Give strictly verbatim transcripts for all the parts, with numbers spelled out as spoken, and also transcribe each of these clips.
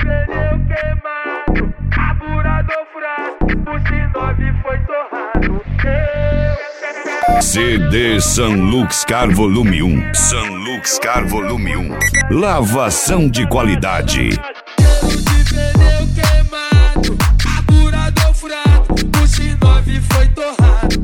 pneu queimado, carburador furado, o C nove foi torrado. C D Sanlux Car Volume um. Sanlux Car Volume um. Lavação de qualidade. Cheiro de pneu queimado, carburador furado, o C nove foi torrado.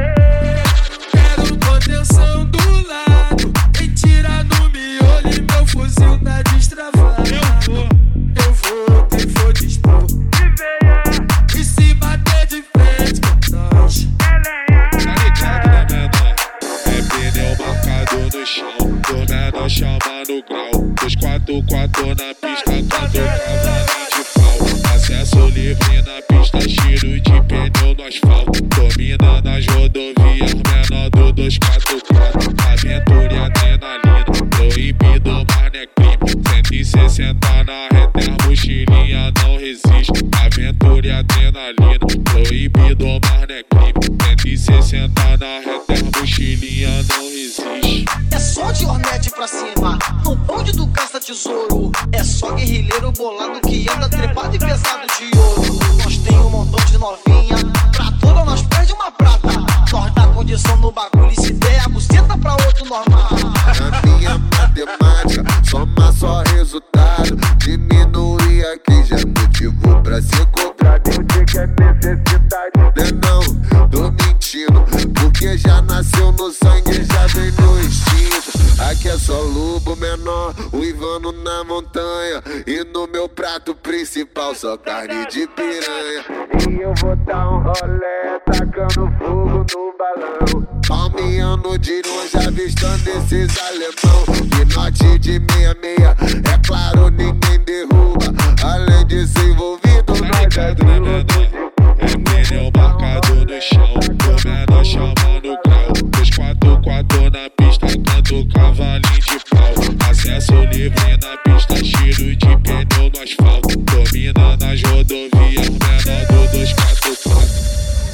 Quero contenção do lado, mentira no miolo e meu fuzil tá destravado. Eu vou, eu vou, quem for dispor. E venha, e se bater de frente com nós. Tá ligado, né, menor? É pneu marcado no chão, do menor chama no grau. Dos quatro quatro na pista, quando cavalinho de pau. Acesso livre na pista, cheiro de pneu no asfalto. Dominando as rodovias, menor do dois quatro quatro. Aventura e adrenalina, proibido, mas não é crime. cento e sessenta na reta, a mochilinha não resiste. Aventura e adrenalina, proibido, mas não é crime. cento e sessenta na reta, a mochilinha não resiste. É só de Hornet pra cima, no bonde do caça-tesouro. É só guerrilheiro bolado que anda trepado e pesado de ouro. Nós tem um montão de novinha, pra toda nós perde uma prata. Nós dá condição no bagulho e se der a buceta pra outro normal. Na minha matemática, soma só resultado. Diminuir aqui já é motivo pra ser cobrado. Eu digo que é necessidade. Não, não, tô mentindo, porque já nasceu no sangue, já vem no instinto. Aqui é só lobo menor, uivando na montanha. E no meu prato principal só carne de piranha. E eu vou dar um rolê, tacando fogo no balão. Palmeando de longe, avistando esses alemão. Pinote de meia meia, é claro, ninguém derruba. Além de ser envolvido, tá ligado, né, menor? É pneu marcado no chão, do menor chama no grau. Dos quatro quatro na pista, canto cavalinho de pau. Acesso livre na pista, cheiro de pneu no asfalto. Dominando as rodovias, menor do dois quatro quatro.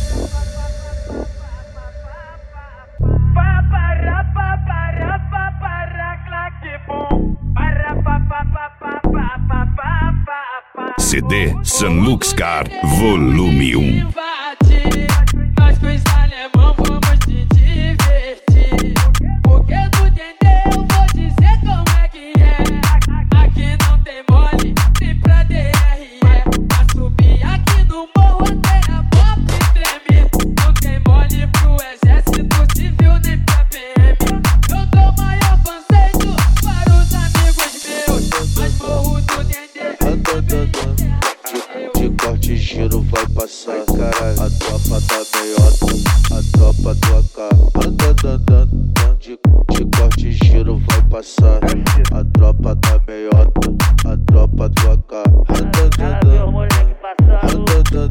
C D Sanlux Car Volume um. Nós com esse alemão vamos te divertir. Porque tu entendeu, vou dizer como é que é. Aqui não tem mole, nem pra D R E. Pra subir aqui no morro até a pop treme. Não tem mole pro exército civil nem pra P M. Eu dou maior conceito para os amigos meus. Mas morro do Dendê. De corte giro vai passar, caralho. A tropa da meiota, a tropa do A K. Anda, anda, anda. De, de corte giro vai passar. A tropa da meiota, a tropa do A K. Anda, anda, anda,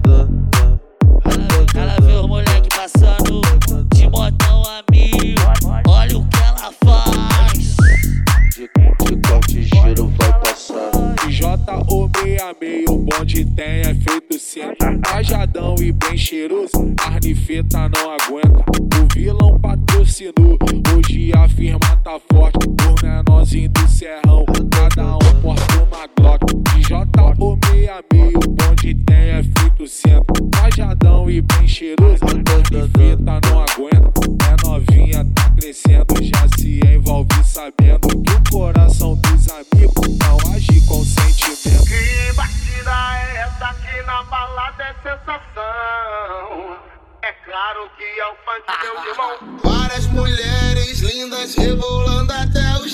anda. Ela vê os moleque passando de motão a mil. Olha o que ela faz. De, de corte giro vai passar. J O meia meio, o bonde tem é feito sempre. Cajadão e bem cheiroso, arnifeta não aguenta. O vilão patrocinou, hoje a firma tá forte. Por menorzinho do serrão, cada um porta uma Glock. De J O meia meio, o bonde tem é feito sempre. Cajadão e bem cheiroso, arnifeta não aguenta. É novinha, tá crescendo, já se envolve sabendo que o coração dos amigos não age com sentimento. Que batida é essa aqui na balada, é sensação. É claro que é o funk meu irmão. Várias mulheres lindas rebolando até o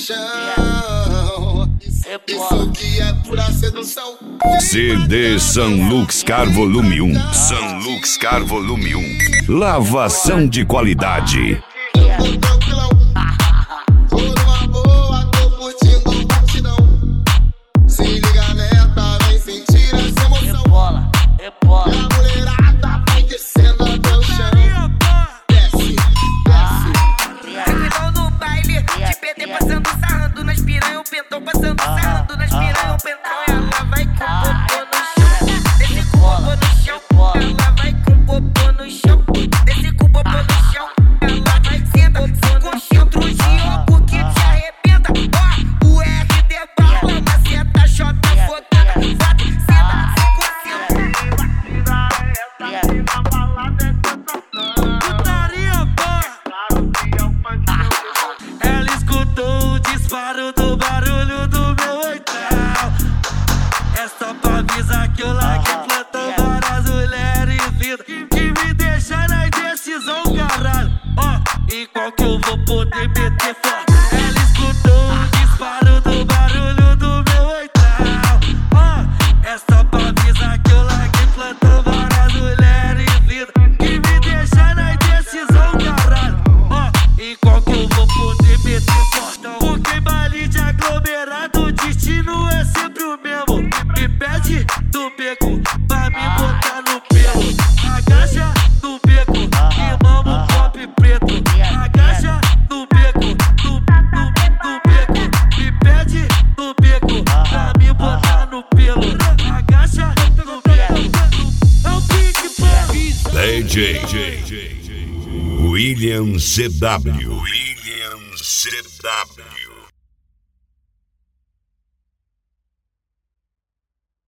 chão. Isso que é pura sedução. C D Sanlux Car Volume um. Sanlux Car Volume um. Lavação de qualidade. Tranquilão, tô numa boa, tô curtindo o batidão. Se liga neta, vem sentir essa emoção. Rebola, rebola. E a mulherada vai descendo até o chão. Desce, desce. Tranquilão no baile, de P T passando sarrando nas piranha, o pentão passando sarrando nas piranha, o pentão. Ela vai com popô no chão, desce com popô no chão. Ela vai com popô no chão, desce com popô no chão. Ela eu vou poder meter forte? Ela escutou o disparo do barulho do meu oitão. Ó, é só pra avisar que eu larguei plantando várias mulheres lindas que me deixam na indecisão, caralho. Ó, e qual que eu vou poder meter fortão? Porque baile de aglomerado, o destino é sempre o mesmo. Me pede do beco pra me botar no pelo. Agacha no beco e mama um pop preto. Agacha no beco, no, no, no beco. Me pede no beco pra me botar no pelo. Agacha no beco. É o Big Bang. D J William C W. William C W.